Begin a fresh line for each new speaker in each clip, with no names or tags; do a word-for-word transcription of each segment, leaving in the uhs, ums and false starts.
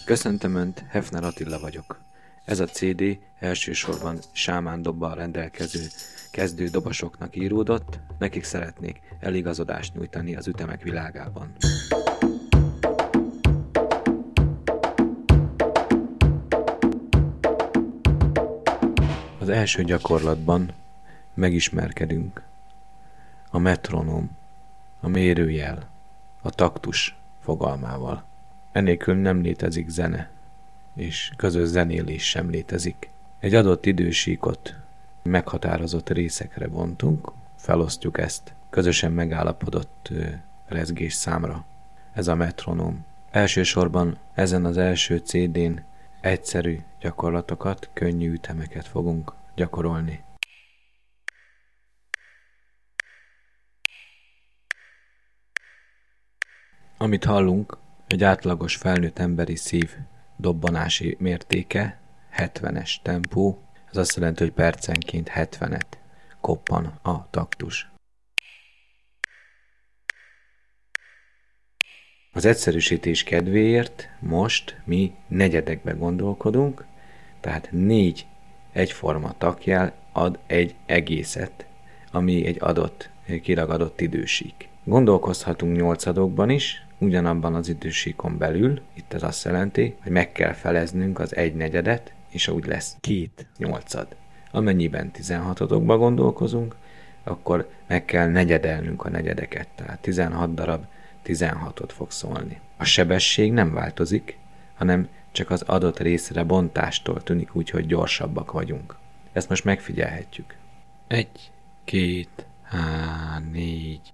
Köszöntöm Önt, Hefner Attila vagyok. Ez a cé dé elsősorban sámán dobbal rendelkező kezdő dobosoknak íródott, nekik szeretnék eligazodást nyújtani az ütemek világában. Az első gyakorlatban megismerkedünk a metronóm, a mérőjel, a taktus fogalmával. Enélkül nem létezik zene, és közös zenélés sem létezik. Egy adott idősíkot meghatározott részekre bontunk, felosztjuk ezt közösen megállapodott rezgés számra. Ez a metronóm. Elsősorban ezen az első cé dén egyszerű gyakorlatokat, könnyű ütemeket fogunk gyakorolni. Amit hallunk, egy átlagos felnőtt emberi szív dobbanási mértéke, hetvenes tempó, ez azt jelenti, hogy percenként hetvenet koppan a taktus. Az egyszerűsítés kedvéért most mi negyedekbe gondolkodunk, tehát négy egyforma takjel ad egy egészet, ami egy adott, kiragadott idősík. Gondolkozhatunk nyolcadokban is, ugyanabban az idősíkon belül, itt ez azt jelenti, hogy meg kell feleznünk az egy negyedet, és úgy lesz két nyolcad. Amennyiben tizenhatodokban gondolkozunk, akkor meg kell negyedelnünk a negyedeket, tehát tizenhat darab tizenhatot fog szólni. A sebesség nem változik, hanem csak az adott részre bontástól tűnik úgy, hogy gyorsabbak vagyunk. Ezt most megfigyelhetjük. Egy, két, há, négy.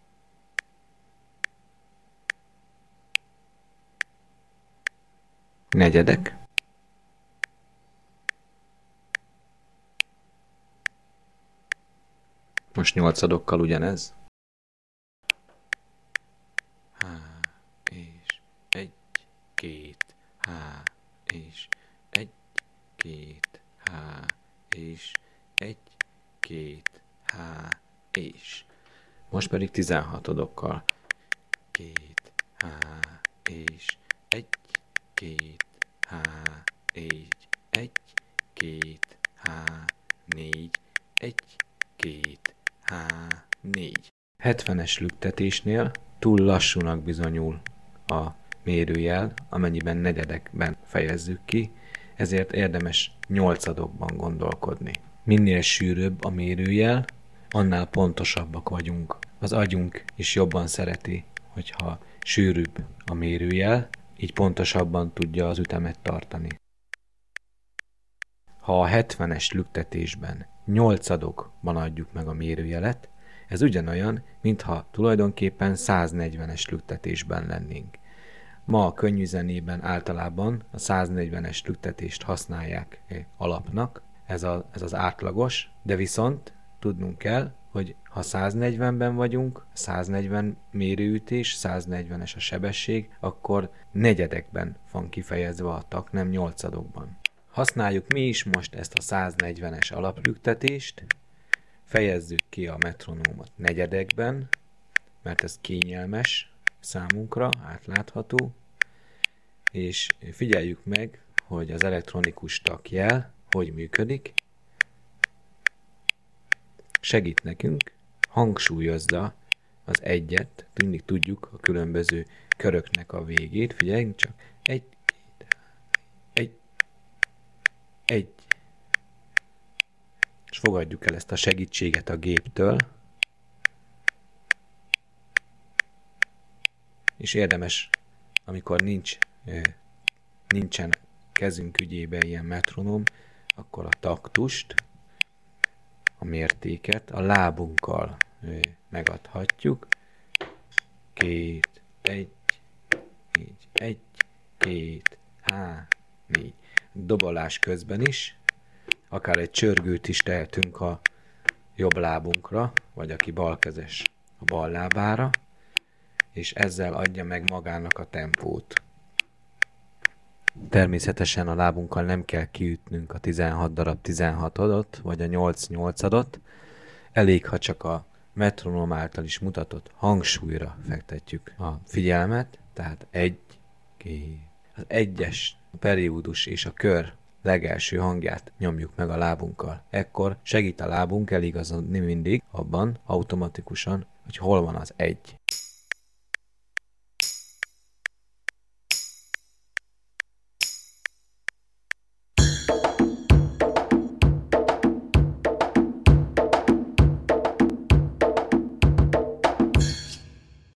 Negyedek. Most nyolcadokkal ugyanez. Há, és egy, két, há, és egy, két, há, és egy, két, há, és. Most pedig tizenhatodokkal. Két, há, és egy, két, há, egy, egy, két, há, négy, egy, két, há, négy. hetvenes lüktetésnél túl lassúnak bizonyul a mérőjel, amennyiben negyedekben fejezzük ki, ezért érdemes nyolcadokban gondolkodni. Minél sűrűbb a mérőjel, annál pontosabbak vagyunk. Az agyunk is jobban szereti, hogyha sűrűbb a mérőjel, így pontosabban tudja az ütemet tartani. Ha a hetvenes lüktetésben nyolcadokban adjuk meg a mérőjelet, ez ugyanolyan, mintha tulajdonképpen száznegyvenes lüktetésben lennénk. Ma a könnyű zenében általában a száznegyvenes lüktetést használják alapnak, ez, a, ez az átlagos, de viszont tudnunk kell, hogy ha száznegyvenben vagyunk, száznegyven mérőütés, száznegyvenes a sebesség, akkor negyedekben van kifejezve a tak, nem nyolcadokban. Használjuk mi is most ezt a száznegyvenes alaplüktetést, fejezzük ki a metronómot negyedekben, mert ez kényelmes számunkra, átlátható, és figyeljük meg, hogy az elektronikus takjel hogy működik. Segít nekünk, hangsúlyozza az egyet, mindig tudjuk a különböző köröknek a végét, figyeljünk csak, egy, egy, egy, és fogadjuk el ezt a segítséget a géptől, és érdemes, amikor nincs, nincsen kezünk ügyében ilyen metronóm, akkor a taktust, a mértéket a lábunkkal megadhatjuk. Két, egy, így, egy, két, há, négy. Dobolás közben is, akár egy csörgőt is tehetünk a jobb lábunkra, vagy aki balkezes a bal lábára, és ezzel adja meg magának a tempót. Természetesen a lábunkkal nem kell kiütnünk a tizenhat darab tizenhatodot, vagy a nyolc nyolcadot. Elég, ha csak a metronóm által is mutatott hangsúlyra fektetjük a figyelmet, tehát egy, két. az egyes, a periódus és a kör legelső hangját nyomjuk meg a lábunkkal. Ekkor segít a lábunk eligazodni mindig abban automatikusan, hogy hol van az egy.